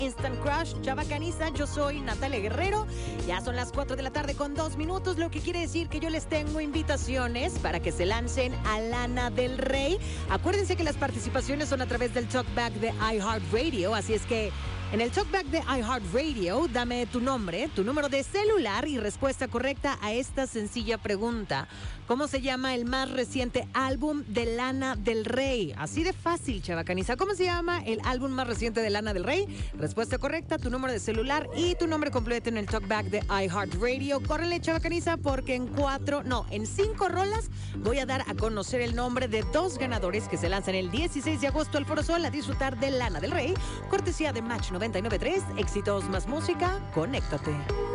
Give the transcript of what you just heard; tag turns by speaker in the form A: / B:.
A: Instant Crush, Chava Caniza. Yo soy Natalia Guerrero. Ya son las 4 de la tarde con 2 minutos, lo que quiere decir que yo les tengo invitaciones para que se lancen a Lana del Rey. Acuérdense que las participaciones son a través del Talkback de iHeartRadio, así es que en el Talkback de iHeartRadio, dame tu nombre, tu número de celular y respuesta correcta a esta sencilla pregunta. ¿Cómo se llama el más reciente álbum de Lana del Rey? Así de fácil, Chava Caniza. ¿Cómo se llama el álbum más reciente de Lana del Rey? Respuesta correcta, tu número de celular y tu nombre completo en el Talkback de iHeartRadio. Córrele, Chava Caniza, porque en 5 rolas voy a dar a conocer el nombre de 2 ganadores que se lanzan el 16 de agosto al Foro Sol a disfrutar de Lana del Rey. Cortesía de Match 99.3, éxitos más música, conéctate.